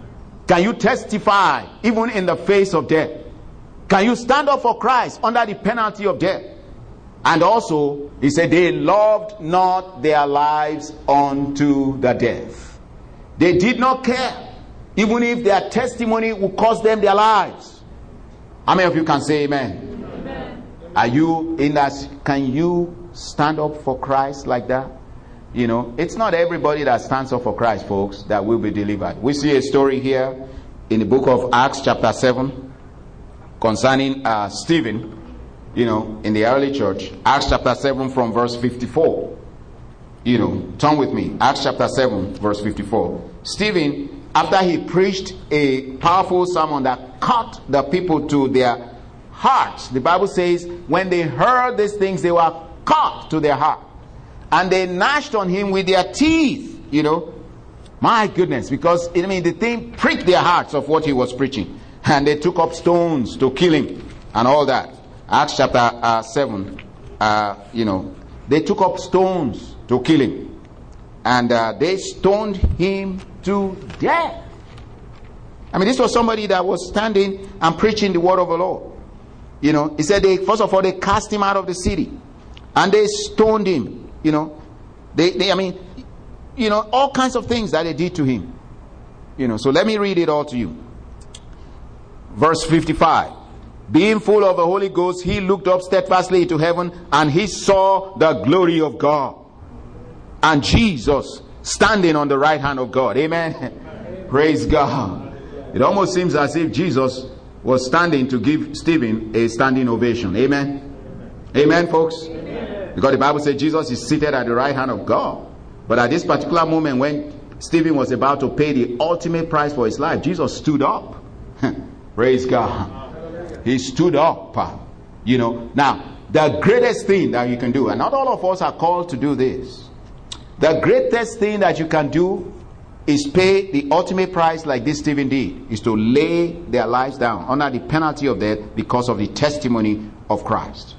Can you testify even in the face of death? Can you stand up for Christ under the penalty of death? And also, he said, they loved not their lives unto the death. They did not care, even if their testimony would cost them their lives. How many of you can say amen? Amen. Are you in that? Can you stand up for Christ like that? You know, it's not everybody that stands up for Christ, folks, that will be delivered. We see a story here in the book of Acts chapter seven concerning uh, Stephen. You know, in the early church, Acts chapter seven from verse fifty-four. You know, turn with me. Acts chapter seven, verse fifty-four. Stephen, after he preached a powerful sermon that cut the people to their hearts, the Bible says, when they heard these things, they were cut to their heart. And they gnashed on him with their teeth, you know. My goodness, because, I mean, the thing pricked their hearts of what he was preaching. And they took up stones to kill him and all that. Acts chapter uh, seven, uh, you know, they took up stones to kill him. And uh, they stoned him to death. I mean, this was somebody that was standing and preaching the word of the Lord. You know, he said, they, first of all, they cast him out of the city. And they stoned him. You know, they, they I mean, you know, all kinds of things that they did to him. You know, so let me read it all to you. Verse fifty-five. Being full of the Holy Ghost, he looked up steadfastly to heaven, and he saw the glory of God, and Jesus standing on the right hand of God. Amen. Amen. Praise God. It almost seems as if Jesus was standing to give Stephen a standing ovation. Amen. Amen, Amen folks. Amen. Because the Bible says Jesus is seated at the right hand of God. But at this particular moment, when Stephen was about to pay the ultimate price for his life, Jesus stood up. Praise God. He stood up. You know, now the greatest thing that you can do, and not all of us are called to do this, the greatest thing that you can do is pay the ultimate price like this Stephen did, is to lay their lives down under the penalty of death because of the testimony of Christ.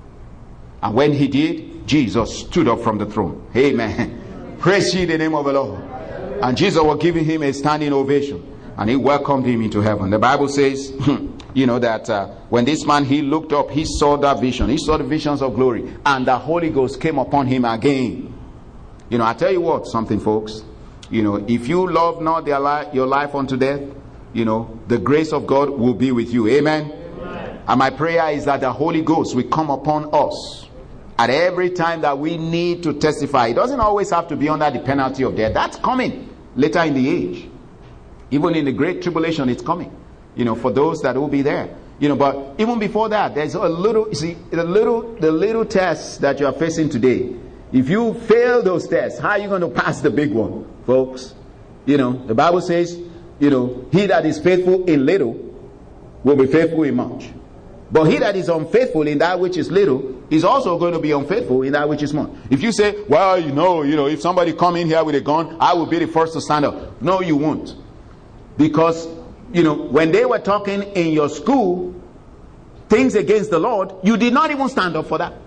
And when he did, Jesus stood up from the throne. Amen. Praise ye the name of the Lord. And Jesus was giving him a standing ovation, and he welcomed him into heaven. The Bible says, you know, that uh, when this man, he looked up, he saw that vision. He saw the visions of glory, and the Holy Ghost came upon him again. You know, I tell you what, something, folks. You know, if you love not their li- your life unto death, you know, the grace of God will be with you. Amen? Amen. And my prayer is that the Holy Ghost will come upon us at every time that we need to testify. It doesn't always have to be under the penalty of death. That's coming later in the age. Even in the great tribulation, it's coming. You know, for those that will be there. You know, but even before that, there's a little, you see, the little, the little tests that you are facing today. If you fail those tests, how are you going to pass the big one, folks? You know, the Bible says, you know, he that is faithful in little will be faithful in much. But he that is unfaithful in that which is little is also going to be unfaithful in that which is much. If you say, well, you know, you know, if somebody come in here with a gun, I will be the first to stand up. No, you won't. Because, you know, when they were talking in your school things against the Lord, you did not even stand up for that.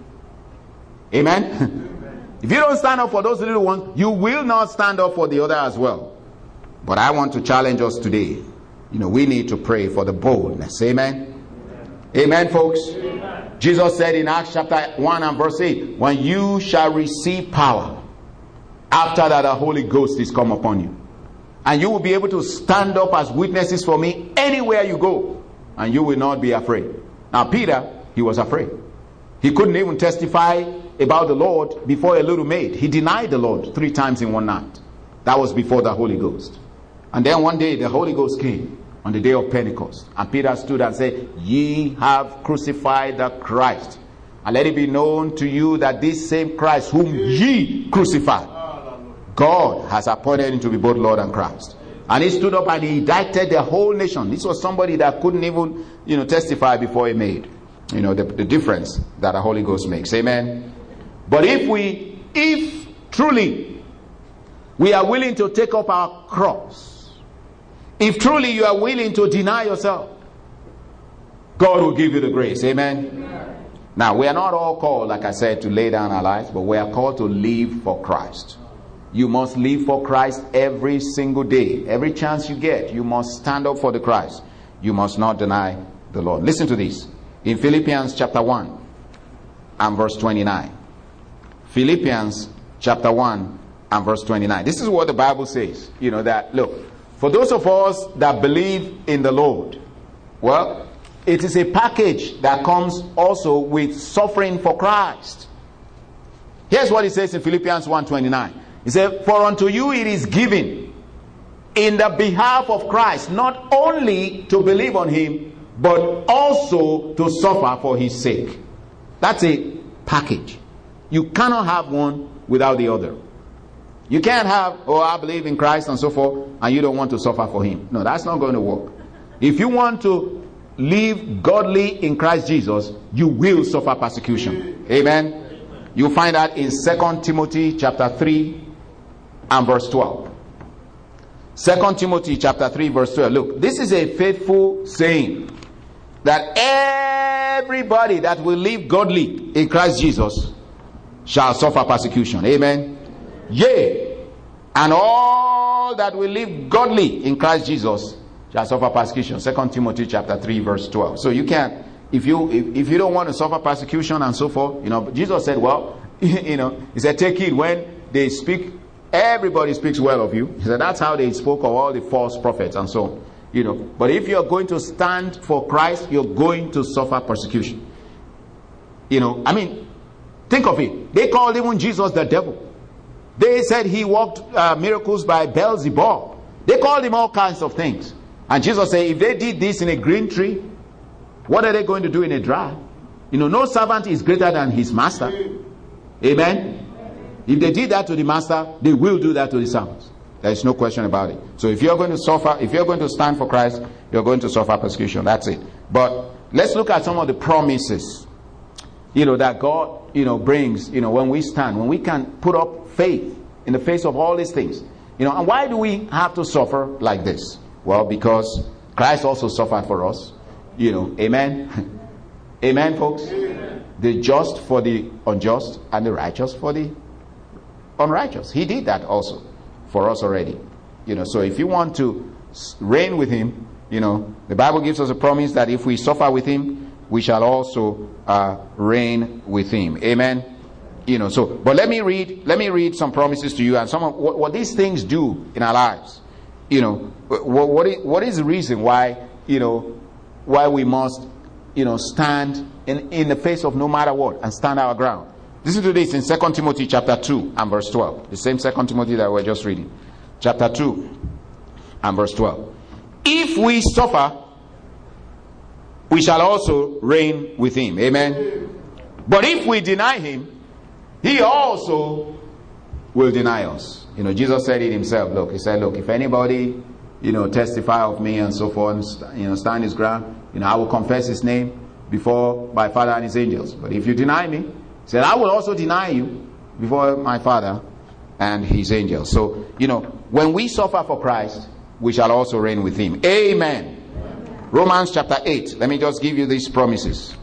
Amen? Amen. If you don't stand up for those little ones, you will not stand up for the other as well. But I want to challenge us today. You know, we need to pray for the boldness. Amen? Amen, Amen folks? Amen. Jesus said in Acts chapter one and verse eight, when you shall receive power, after that the Holy Ghost is come upon you. And you will be able to stand up as witnesses for me anywhere you go. And you will not be afraid. Now Peter, he was afraid. He couldn't even testify about the Lord before a little maid. He denied the Lord three times in one night. That was before the Holy Ghost. And then one day the Holy Ghost came on the day of Pentecost. And Peter stood and said, ye have crucified the Christ. And let it be known to you that this same Christ whom ye crucified, God has appointed him to be both Lord and Christ. And he stood up and he indicted the whole nation. This was somebody that couldn't even, you know, testify before he made, you know, the, the difference that the Holy Ghost makes. Amen. But if we, if truly we are willing to take up our cross, if truly you are willing to deny yourself, God will give you the grace. Amen. Amen. Now, we are not all called, like I said, to lay down our lives, but we are called to live for Christ. You must live for Christ every single day. Every chance you get, you must stand up for the Christ. You must not deny the Lord. Listen to this. In Philippians chapter one and verse twenty-nine. Philippians chapter one and verse twenty-nine. This is what the Bible says. You know that, look, for those of us that believe in the Lord, well, it is a package that comes also with suffering for Christ. Here's what it says in Philippians one twenty-nine. He said, for unto you it is given in the behalf of Christ, not only to believe on him, but also to suffer for his sake. That's a package. You cannot have one without the other. You can't have, oh, I believe in Christ and so forth, and you don't want to suffer for him. No, that's not going to work. If you want to live godly in Christ Jesus, you will suffer persecution. Amen. You find that in Second Timothy chapter three and verse twelve. Second Timothy chapter three verse twelve. Look, this is a faithful saying, that everybody that will live godly in Christ Jesus shall suffer persecution. Amen. Yea, and all that will live godly in Christ Jesus shall suffer persecution. Second Timothy chapter three verse twelve. So you can if you if, if you don't want to suffer persecution and so forth, you know, Jesus said, well, you know, he said, take it when they speak, everybody speaks well of you. He said, that's how they spoke of all the false prophets and so on. You know, but if you're going to stand for Christ, you're going to suffer persecution. You know, I mean, think of it. They called even Jesus the devil. They said he worked uh, miracles by Beelzebub. They called him all kinds of things. And Jesus said, if they did this in a green tree, what are they going to do in a dry? You know, no servant is greater than his master. Amen? If they did that to the master, they will do that to the servants. There is no question about it. So if you're going to suffer, if you're going to stand for Christ, you're going to suffer persecution. That's it. But let's look at some of the promises, you know, that God, you know, brings, you know, when we stand, when we can put up faith in the face of all these things. You know, and why do we have to suffer like this? Well, because Christ also suffered for us. You know, amen. Amen, folks. Amen. The just for the unjust and the righteous for the unrighteous. He did that also for us already. You know, so if you want to reign with him, you know, the Bible gives us a promise that if we suffer with him, we shall also uh, reign with him. Amen. You know, so, but let me read, let me read some promises to you and some of what, what these things do in our lives. You know, what, what is, what is the reason why, you know, why we must, you know, stand in, in the face of no matter what and stand our ground. Listen to this in Second Timothy chapter two and verse twelve. The same Second Timothy that we're just reading. Chapter two and verse twelve. If we suffer, we shall also reign with him. Amen. But if we deny him, he also will deny us. You know, Jesus said it himself. Look, he said, look, if anybody, you know, testify of me and so forth, you know, stand his ground, you know, I will confess his name before my Father and his angels. But if you deny me, he said, I will also deny you before my Father and his angels. So, you know, when we suffer for Christ, we shall also reign with him. Amen. Amen. Romans chapter eight. Let me just give you these promises.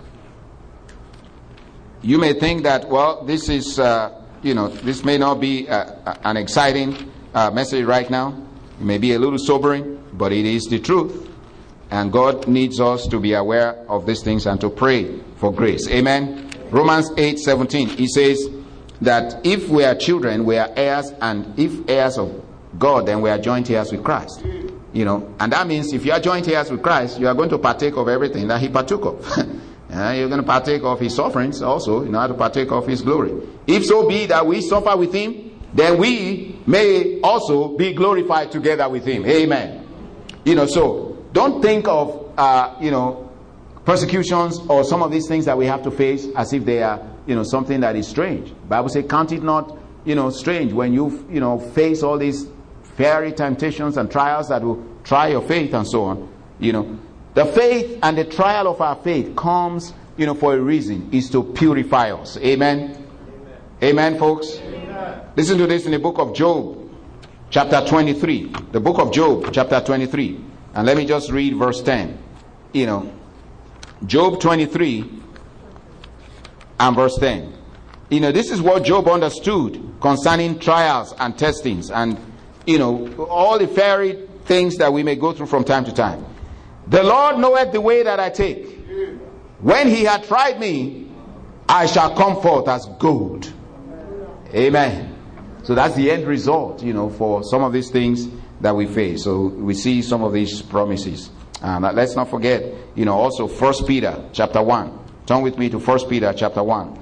You may think that, well, this is, uh, you know, this may not be uh, an exciting uh, message right now. It may be a little sobering, but it is the truth. And God needs us to be aware of these things and to pray for grace. Amen. Romans eight seventeen. He says that if we are children, we are heirs, and if heirs of God, then we are joint heirs with Christ. You know, and that means if you are joint heirs with Christ, you are going to partake of everything that he partook of. uh, you're going to partake of his sufferings also, in order to partake of his glory. If so be that we suffer with him, then we may also be glorified together with him. Amen. You know, so don't think of, uh, you know, persecutions or some of these things that we have to face as if they are, you know, something that is strange. The Bible says, count it not, you know, strange when you, you know, face all these fiery temptations and trials that will try your faith and so on. You know, the faith and the trial of our faith comes, you know, for a reason, is to purify us. Amen. Amen, Amen folks. Amen. Listen to this in the book of Job, chapter twenty-three. The book of Job, chapter twenty-three. And let me just read verse ten. You know, Job twenty-three and verse ten. You know, this is what Job understood concerning trials and testings and, you know, all the fiery things that we may go through from time to time. The Lord knoweth the way that I take. When he had tried me, I shall come forth as gold. Amen. So that's the end result, you know, for some of these things that we face. So we see some of these promises. Um, let's not forget, you know, also First Peter chapter one. Turn with me to First Peter chapter one.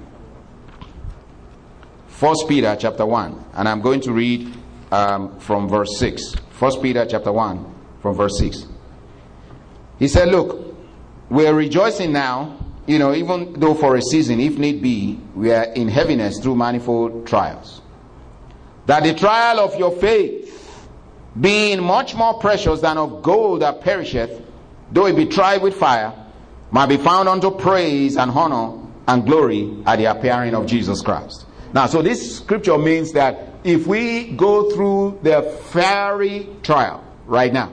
First Peter chapter one. And I'm going to read um, from verse six. First Peter chapter one from verse six. He said, look, we are rejoicing now, you know, even though for a season, if need be, we are in heaviness through manifold trials. That the trial of your faith, being much more precious than of gold that perisheth, though it be tried with fire, might be found unto praise and honor and glory at the appearing of Jesus Christ. Now, so this scripture means that if we go through the fiery trial right now,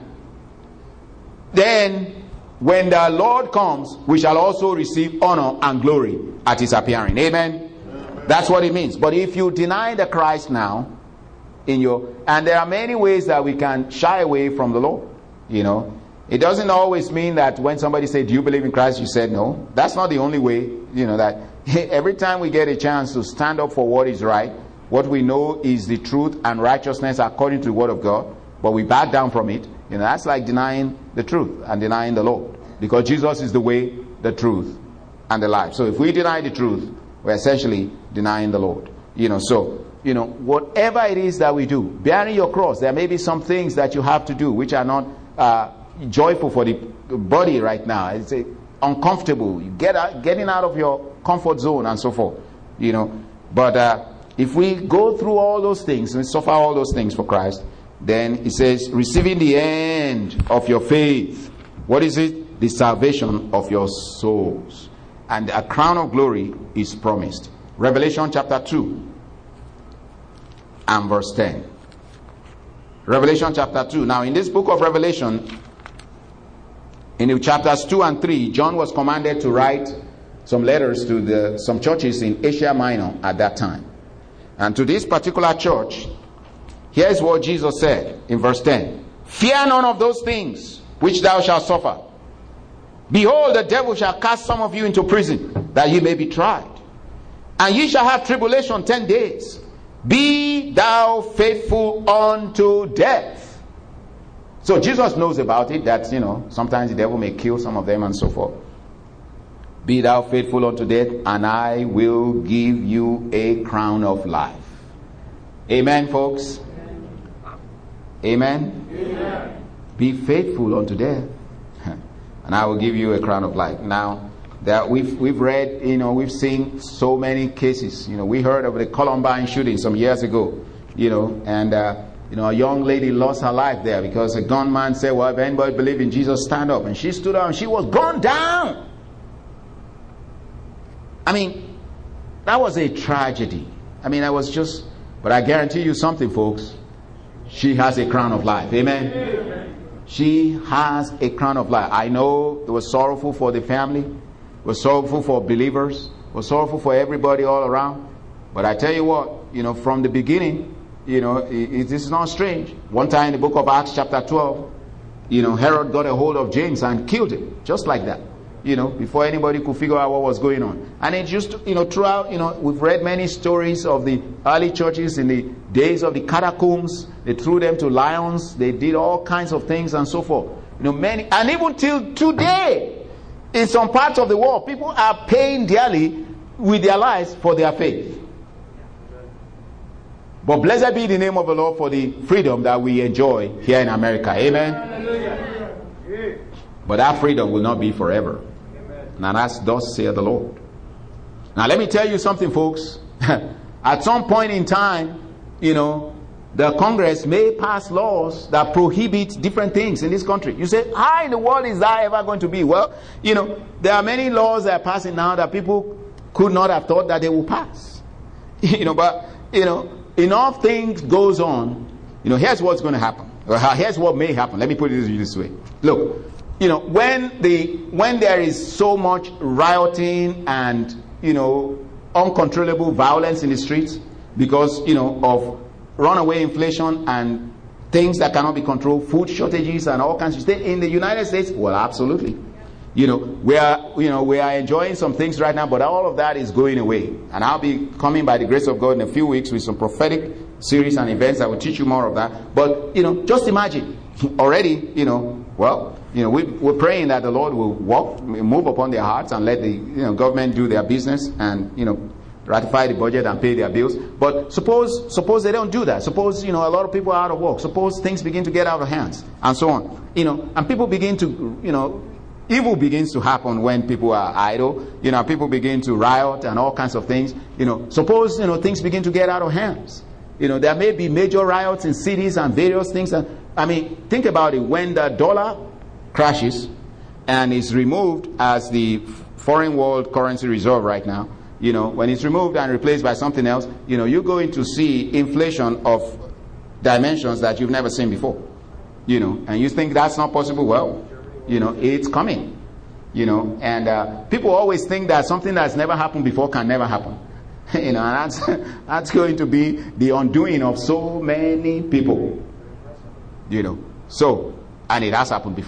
then when the Lord comes, we shall also receive honor and glory at his appearing. Amen? Amen. That's what it means. But if you deny the Christ now, in your, and there are many ways that we can shy away from the Lord. You know, It doesn't always mean that when somebody said, do you believe in Christ? You said no. That's not the only way, you know, that every time we get a chance to stand up for what is right, what we know is the truth and righteousness according to the word of God, but we back down from it, you know, that's like denying the truth and denying the Lord. Because Jesus is the way, the truth, and the life. So if we deny the truth, we're essentially denying the Lord. You know, so, you know, whatever it is that we do, bearing your cross, there may be some things that you have to do which are not uh, joyful for the body right now. It's uh, uncomfortable. You get out, getting out of your comfort zone and so forth. You know, but uh, if we go through all those things and suffer all those things for Christ, then it says, receiving the end of your faith. What is it? The salvation of your souls. And a crown of glory is promised. Revelation chapter two and verse ten. Revelation chapter two. Now in this book of Revelation, in the chapters two and three, John was commanded to write some letters to the some churches in Asia Minor at that time. And to this particular church, here's what Jesus said in verse ten. Fear none of those things which thou shalt suffer. Behold, the devil shall cast some of you into prison, that ye may be tried. And ye shall have tribulation ten days. Be thou faithful unto death. So Jesus knows about it, that, you know, sometimes the devil may kill some of them and so forth. Be thou faithful unto death, and I will give you a crown of life. Amen, folks? Amen? Amen. Be faithful unto death, and I will give you a crown of life. Now, that we've we've read, you know, we've seen so many cases. You know, we heard of the Columbine shooting some years ago. You know, and uh, you know, a young lady lost her life there because a gunman said, "Well, if anybody believe in Jesus, stand up." And she stood up, and she was gunned down. I mean, that was a tragedy. I mean, that was just. But I guarantee you something, folks. She has a crown of life. Amen. Amen. She has a crown of life. I know it was sorrowful for the family, it was sorrowful for believers, it was sorrowful for everybody all around. But I tell you what, you know, from the beginning, you know, it, it, this is not strange. One time in the book of Acts chapter twelve, you know, Herod got a hold of James and killed him, just like that. You know, before anybody could figure out what was going on. And it just, you know, throughout, you know, we've read many stories of the early churches in the days of the catacombs. They threw them to lions. They did all kinds of things and so forth. You know, many, and even till today, in some parts of the world, people are paying dearly with their lives for their faith. But blessed be the name of the Lord for the freedom that we enjoy here in America. Amen. Hallelujah. But that freedom will not be forever. Now that's thus saith the Lord. Now let me tell you something, folks. At some point in time, you know, the Congress may pass laws that prohibit different things in this country. You say, how in the world is that ever going to be? Well, you know, there are many laws that are passing now that people could not have thought that they will pass. You know, but, you know, enough things goes on. You know, here's what's going to happen. Here's what may happen. Let me put it this way. Look. You know, when the when there is so much rioting and, you know, uncontrollable violence in the streets because, you know, of runaway inflation and things that cannot be controlled, food shortages and all kinds of things in the United States, well, absolutely. You know, we are, you know, we are enjoying some things right now, but all of that is going away. And I'll be coming by the grace of God in a few weeks with some prophetic series and events that will teach you more of that. But, you know, just imagine already, you know, well, you know, we, we're praying that the Lord will walk, move upon their hearts and let the, you know, government do their business and, you know, ratify the budget and pay their bills. But suppose suppose they don't do that. Suppose, you know, a lot of people are out of work. Suppose things begin to get out of hands and so on. You know, and people begin to, you know, evil begins to happen when people are idle. You know, people begin to riot and all kinds of things. You know, suppose, you know, things begin to get out of hands. You know, there may be major riots in cities and various things. And I mean, think about it. When the dollar crashes and is removed as the foreign world currency reserve right now, you know, when it's removed and replaced by something else, you know, you're going to see inflation of dimensions that you've never seen before. You know, and you think that's not possible. Well, you know, it's coming. You know, and uh, people always think that something that's never happened before can never happen. You know, and that's that's going to be the undoing of so many people. You know, so, and it has happened before.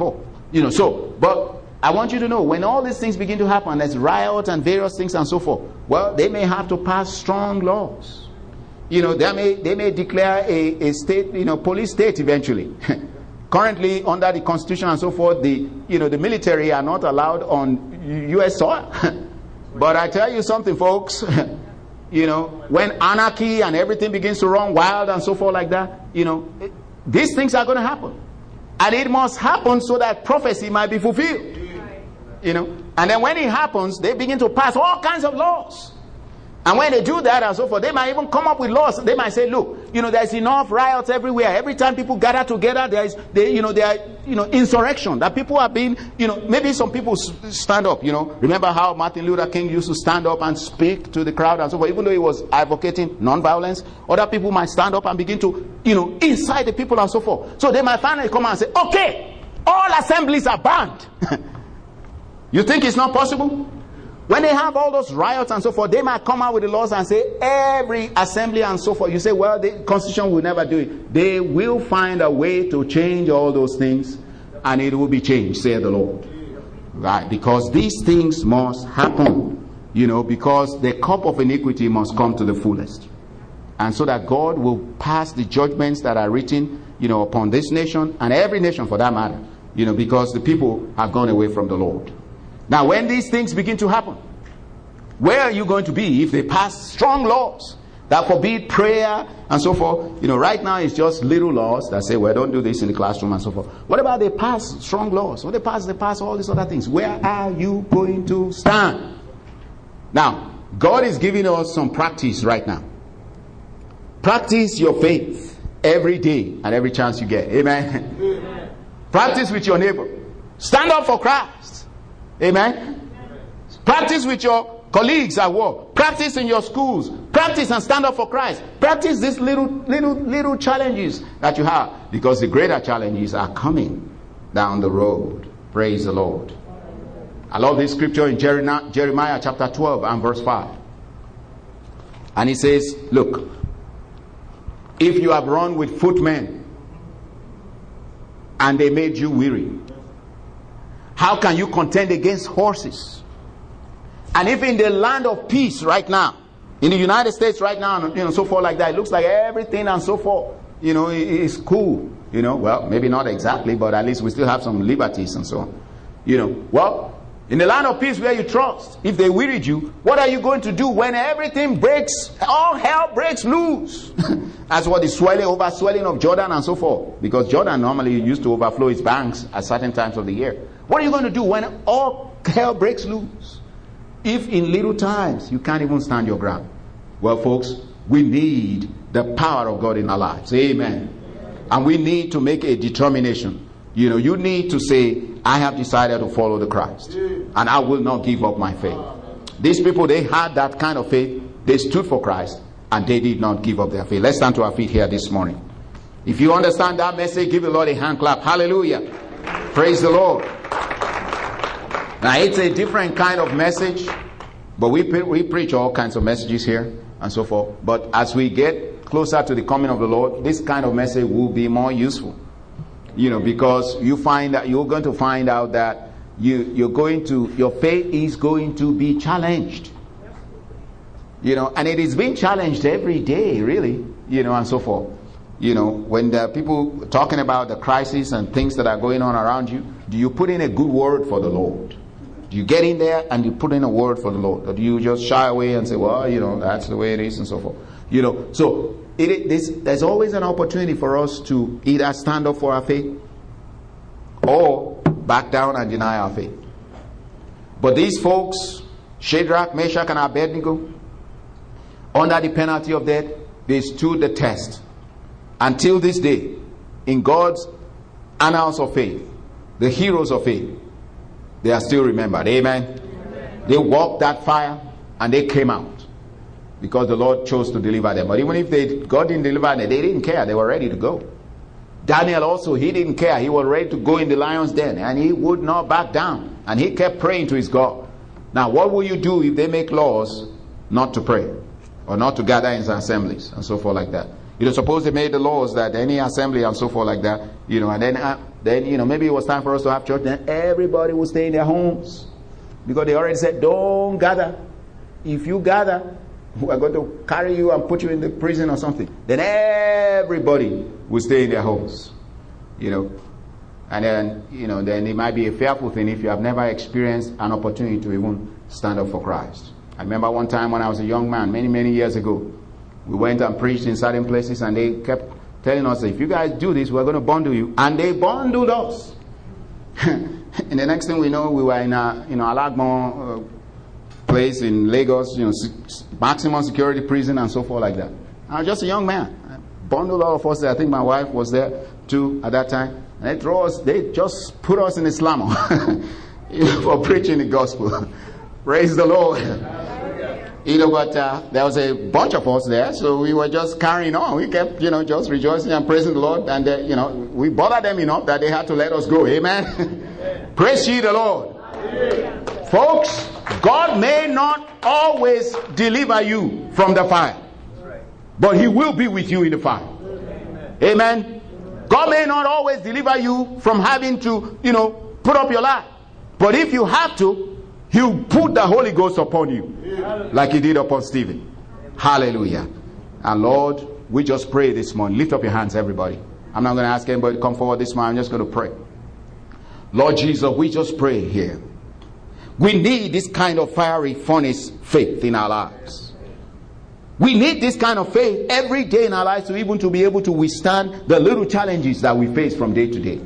You know, so, but I want you to know, when all these things begin to happen, there's riots and various things and so forth, well, they may have to pass strong laws. You know, they may they may declare a, a state, you know, police state eventually. Currently, under the Constitution and so forth, the you know the military are not allowed on U S soil. But I tell you something, folks. You know, when anarchy and everything begins to run wild and so forth like that, you know, it, these things are going to happen, and it must happen so that prophecy might be fulfilled. You know, and then when it happens, they begin to pass all kinds of laws. And when they do that and so forth, they might even come up with laws. They might say, look, you know, there's enough riots everywhere. Every time people gather together, there is, they, you know, there are, you know, insurrection. That people are being, you know, maybe some people stand up, you know. Remember how Martin Luther King used to stand up and speak to the crowd and so forth, even though he was advocating non-violence. Other people might stand up and begin to, you know, incite the people and so forth. So they might finally come and say, okay, all assemblies are banned. You think it's not possible? When they have all those riots and so forth, they might come out with the laws and say every assembly and so forth. You say, well, the Constitution will never do it. They will find a way to change all those things, and it will be changed, saith the Lord. Right? Because these things must happen, you know, because the cup of iniquity must come to the fullest. And so that God will pass the judgments that are written, you know, upon this nation and every nation for that matter, you know, because the people have gone away from the Lord. Now, when these things begin to happen, where are you going to be if they pass strong laws that forbid prayer and so forth? You know, right now it's just little laws that say, well, don't do this in the classroom and so forth. What about they pass strong laws? What they pass, they pass all these other things. Where are you going to stand? Now, God is giving us some practice right now. Practice your faith every day and every chance you get. Amen. Amen. Practice with your neighbor. Stand up for Christ. Amen. Practice with your colleagues at work. Practice in your schools. Practice and stand up for Christ. Practice these little, little, little challenges that you have, because the greater challenges are coming down the road. Praise the Lord. I love this scripture in Jeremiah chapter twelve and verse five. And he says, look, if you have run with footmen and they made you weary, how can you contend against horses? And if in the land of peace right now, in the United States right now, you know, so forth like that, it looks like everything and so forth, you know, is cool. You know, well, maybe not exactly, but at least we still have some liberties and so on. You know, well, in the land of peace where you trust, if they wearied you, what are you going to do when everything breaks, all hell breaks loose? That's what the swelling, over swelling of Jordan and so forth. Because Jordan normally used to overflow its banks at certain times of the year. What are you going to do when all hell breaks loose? If in little times you can't even stand your ground. Well, folks, we need the power of God in our lives. Amen. And we need to make a determination. You know, you need to say, I have decided to follow the Christ, and I will not give up my faith. These people, they had that kind of faith. They stood for Christ, and they did not give up their faith. Let's stand to our feet here this morning. If you understand that message, give the Lord a hand clap. Hallelujah. Praise the Lord. Now, it's a different kind of message, but we, we preach all kinds of messages here and so forth. But as we get closer to the coming of the Lord, this kind of message will be more useful. You know, because you find that you're going to find out that you, you're going to, your faith is going to be challenged. You know, and it is being challenged every day, really, you know, and so forth. You know, when the people talking about the crisis and things that are going on around you, do you put in a good word for the Lord? Do you get in there and you put in a word for the Lord? Or do you just shy away and say, well, you know, that's the way it is and so forth? You know, so it, this, there's always an opportunity for us to either stand up for our faith or back down and deny our faith. But these folks, Shadrach, Meshach, and Abednego, under the penalty of death, they stood the test. Until this day, in God's annals of faith, the heroes of faith, they are still remembered. Amen. Amen. They walked that fire and they came out because the Lord chose to deliver them. But even if they God didn't deliver them, they didn't care. They were ready to go. Daniel also, he didn't care. He was ready to go in the lion's den, and he would not back down. And he kept praying to his God. Now, what will you do if they make laws not to pray or not to gather in assemblies and so forth like that? You know, suppose they made the laws that any assembly and so forth like that, you know, and then, uh, then you know, maybe it was time for us to have church, then everybody will stay in their homes. Because they already said, don't gather. If you gather, we're going to carry you and put you in the prison or something. Then everybody will stay in their homes. You know, and then, you know, then it might be a fearful thing if you have never experienced an opportunity to even stand up for Christ. I remember one time when I was a young man, many, many years ago, we went and preached in certain places, and they kept telling us, if you guys do this, we're going to bundle you. And they bundled us. And the next thing we know, we were in a, you know, Alagbon uh, place in Lagos, you know, maximum security prison and so forth like that. I was just a young man. I bundled all of us there. I think my wife was there too at that time. And they throw us, they just put us in Islam you know, for preaching the gospel. Praise the Lord. You know, but uh, there was a bunch of us there, so we were just carrying on. We kept, you know, just rejoicing and praising the Lord, and uh, you know, we bothered them enough that they had to let us go. Amen. Amen. Praise ye the Lord. Amen. Folks, God may not always deliver you from the fire, but He will be with you in the fire. Amen. Amen. God may not always deliver you from having to, you know, put up your life, but if you have to, He'll put the Holy Ghost upon you, like He did upon Stephen. Hallelujah. And Lord, we just pray this morning. Lift up your hands, everybody. I'm not going to ask anybody to come forward this morning. I'm just going to pray. Lord Jesus, we just pray here. We need this kind of fiery furnace faith in our lives. We need this kind of faith every day in our lives to even to be able to withstand the little challenges that we face from day to day.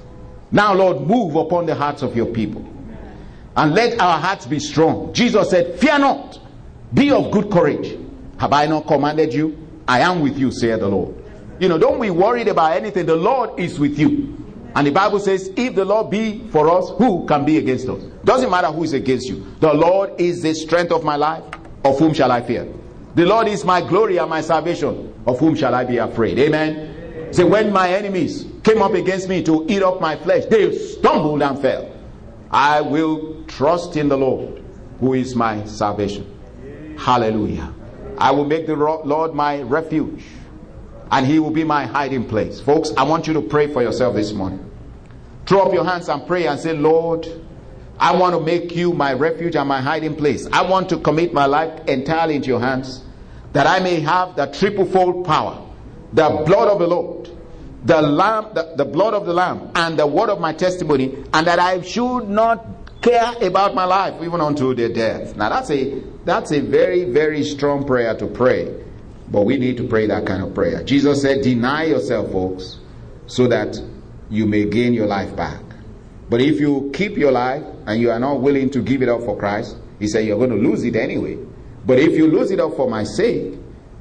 Now, Lord, move upon the hearts of your people. And let our hearts be strong. Jesus said, fear not, be of good courage. Have I not commanded you? I am with you, saith the Lord. You know, don't be worried about anything. The Lord is with you. And the Bible says, if the Lord be for us, who can be against us? Doesn't matter who is against you. The Lord is the strength of my life. Of whom shall I fear? The Lord is my glory and my salvation. Of whom shall I be afraid? Amen. So when my enemies came up against me to eat up my flesh, they stumbled and fell. I will trust in the Lord, who is my salvation. Hallelujah. I will make the Lord my refuge, and He will be my hiding place. Folks, I want you to pray for yourself this morning. Throw up your hands and pray and say, Lord, I want to make you my refuge and my hiding place. I want to commit my life entirely into your hands, that I may have the triple-fold power, the blood of the Lord, the lamb, the, the blood of the Lamb, and the word of my testimony, and that I should not care about my life even unto the death. Now that's a that's a very, very strong prayer to pray, but we need to pray that kind of prayer. Jesus said, deny yourself, folks, so that you may gain your life back. But if you keep your life and you are not willing to give it up for Christ, He said you're going to lose it anyway. But if you lose it up for my sake,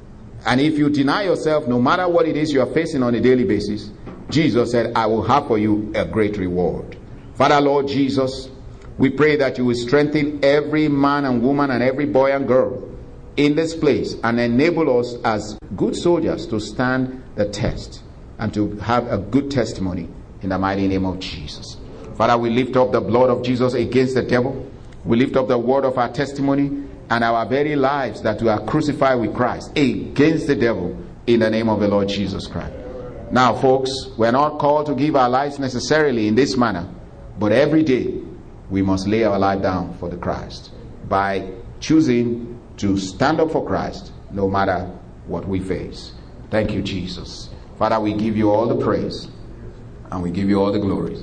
and if you deny yourself, no matter what it is you are facing on a daily basis, Jesus said, I will have for you a great reward. Father, Lord Jesus, we pray that you will strengthen every man and woman and every boy and girl in this place and enable us as good soldiers to stand the test and to have a good testimony in the mighty name of Jesus. Father, we lift up the blood of Jesus against the devil. We lift up the word of our testimony and our very lives that we are crucified with Christ against the devil in the name of the Lord Jesus Christ. Now, folks, we're not called to give our lives necessarily in this manner, but every day we must lay our life down for the Christ by choosing to stand up for Christ no matter what we face. Thank you, Jesus. Father, we give you all the praise and we give you all the glory.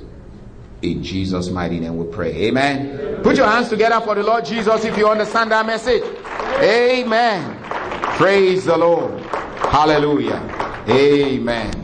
In Jesus' mighty name we pray. Amen. Amen. Put your hands together for the Lord Jesus if you understand that message. Amen. Praise the Lord. Hallelujah. Amen.